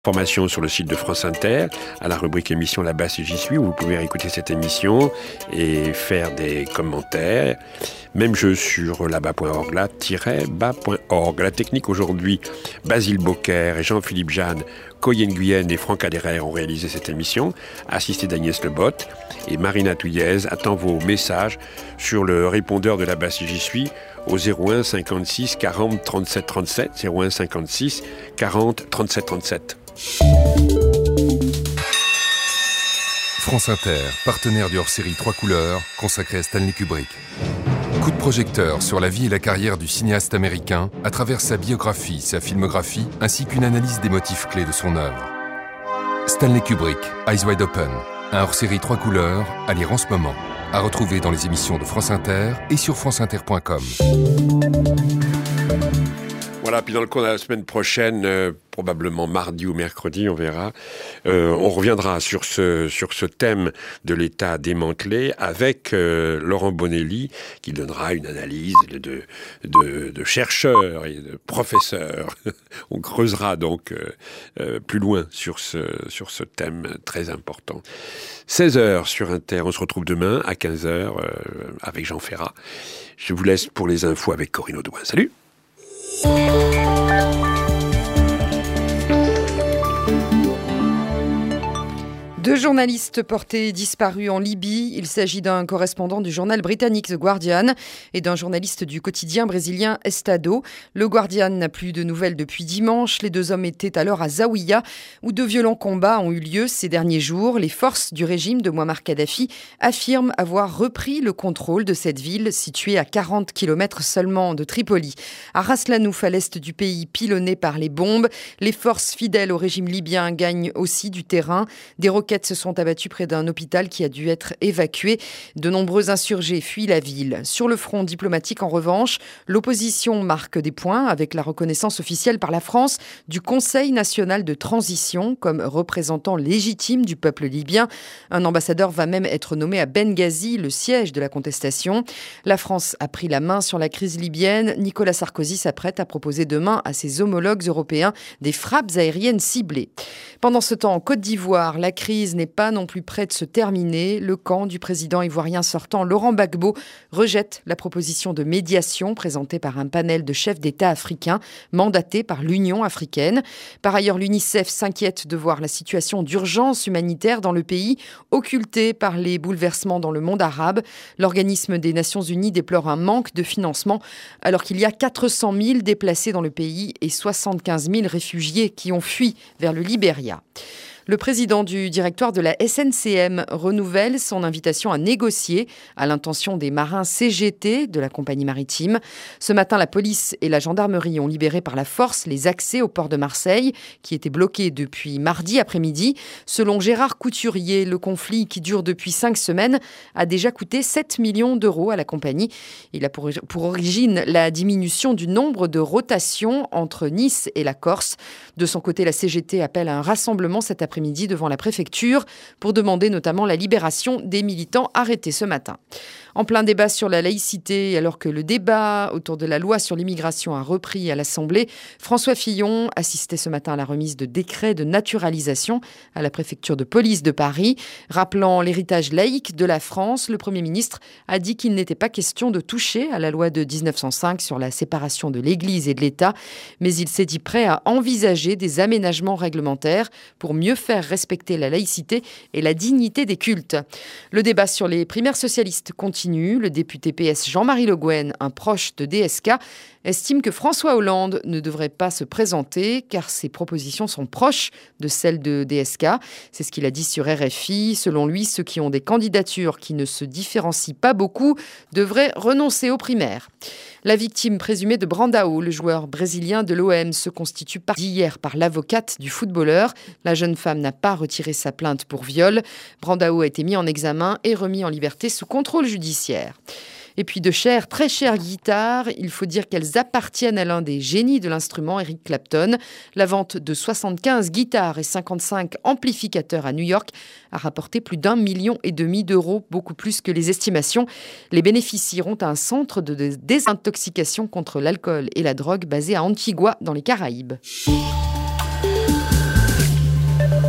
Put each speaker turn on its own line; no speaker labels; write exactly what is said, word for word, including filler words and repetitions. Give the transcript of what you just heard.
Information sur le site de France Inter, à la rubrique émission Là-bas si j'y suis, où vous pouvez écouter cette émission et faire des commentaires. Même jeu sur là-bas point org, là-bas point org. La technique aujourd'hui, Basile Bocquer et Jean-Philippe Jeanne, Coyen Guyenne et Franck Adhérer ont réalisé cette émission, assisté d'Agnès Lebotte, et Marina Touillez attend vos messages sur le répondeur de Là-bas si j'y suis au zéro un cinquante-six quarante trente-sept trente-sept, zéro un cinquante-six quarante trente-sept trente-sept.
France Inter, partenaire du hors-série Trois couleurs, consacré à Stanley Kubrick. Coup de projecteur sur la vie et la carrière du cinéaste américain à travers sa biographie, sa filmographie, ainsi qu'une analyse des motifs clés de son œuvre. Stanley Kubrick, Eyes Wide Open, un hors-série Trois couleurs, à lire en ce moment. À retrouver dans les émissions de France Inter et sur france inter point com.
Voilà, puis dans le cours de la semaine prochaine, euh, probablement mardi ou mercredi, on verra, euh, on reviendra sur ce, sur ce thème de l'État démantelé avec euh, Laurent Bonelli, qui donnera une analyse de, de, de, de chercheurs et de professeurs. On creusera donc euh, euh, plus loin sur ce, sur ce thème très important. seize heures sur Inter, on se retrouve demain à quinze heures euh, avec Jean Ferrat. Je vous laisse pour les infos avec Corinne Audouin. Salut!
Deux journalistes portés disparus en Libye. Il s'agit d'un correspondant du journal britannique The Guardian et d'un journaliste du quotidien brésilien Estado. Le Guardian n'a plus de nouvelles depuis dimanche. Les deux hommes étaient alors à Zawiya, où de violents combats ont eu lieu ces derniers jours. Les forces du régime de Mouammar Kadhafi affirment avoir repris le contrôle de cette ville située à quarante kilomètres seulement de Tripoli. À Ras Lanouf, à l'est du pays, pilonné par les bombes, les forces fidèles au régime libyen gagnent aussi du terrain. Des roquettes se sont abattus près d'un hôpital qui a dû être évacué. De nombreux insurgés fuient la ville. Sur le front diplomatique, en revanche, l'opposition marque des points avec la reconnaissance officielle par la France du Conseil national de transition comme représentant légitime du peuple libyen. Un ambassadeur va même être nommé à Benghazi, le siège de la contestation. La France a pris la main sur la crise libyenne. Nicolas Sarkozy s'apprête à proposer demain à ses homologues européens des frappes aériennes ciblées. Pendant ce temps, en Côte d'Ivoire, la crise n'est pas non plus près de se terminer. Le camp du président ivoirien sortant, Laurent Gbagbo, rejette la proposition de médiation présentée par un panel de chefs d'État africains mandatés par l'Union africaine. Par ailleurs, l'UNICEF s'inquiète de voir la situation d'urgence humanitaire dans le pays occultée par les bouleversements dans le monde arabe. L'organisme des Nations Unies déplore un manque de financement alors qu'il y a quatre cent mille déplacés dans le pays et soixante-quinze mille réfugiés qui ont fui vers le Libéria. Le président du directoire de la S N C M renouvelle son invitation à négocier à l'intention des marins C G T de la compagnie maritime. Ce matin, la police et la gendarmerie ont libéré par la force les accès au port de Marseille, qui étaient bloqués depuis mardi après-midi. Selon Gérard Couturier, le conflit qui dure depuis cinq semaines a déjà coûté sept millions d'euros à la compagnie. Il a pour, pour origine la diminution du nombre de rotations entre Nice et la Corse. De son côté, la C G T appelle à un rassemblement cet après-midi devant la préfecture pour demander notamment la libération des militants arrêtés ce matin. En plein débat sur la laïcité, alors que le débat autour de la loi sur l'immigration a repris à l'Assemblée, François Fillon assistait ce matin à la remise de décrets de naturalisation à la préfecture de police de Paris. Rappelant l'héritage laïque de la France, le Premier ministre a dit qu'il n'était pas question de toucher à la loi de dix-neuf cent cinq sur la séparation de l'Église et de l'État, mais il s'est dit prêt à envisager des aménagements réglementaires pour mieux faire respecter la laïcité et la dignité des cultes. Le débat sur les primaires socialistes continue. Le député P S Jean-Marie Le Guen, un proche de D S K, estime que François Hollande ne devrait pas se présenter car ses propositions sont proches de celles de D S K. C'est ce qu'il a dit sur R F I. Selon lui, ceux qui ont des candidatures qui ne se différencient pas beaucoup devraient renoncer aux primaires. La victime présumée de Brandao, le joueur brésilien de l'O M, se constitue par hier par l'avocate du footballeur. La jeune femme n'a pas retiré sa plainte pour viol. Brandao a été mis en examen et remis en liberté sous contrôle judiciaire. Et puis de chères, très chères guitares, il faut dire qu'elles appartiennent à l'un des génies de l'instrument, Eric Clapton. La vente de soixante-quinze guitares et cinquante-cinq amplificateurs à New York a rapporté plus d'un million et demi d'euros, beaucoup plus que les estimations. Les bénéfices iront à un centre de désintoxication contre l'alcool et la drogue basé à Antigua, dans les Caraïbes.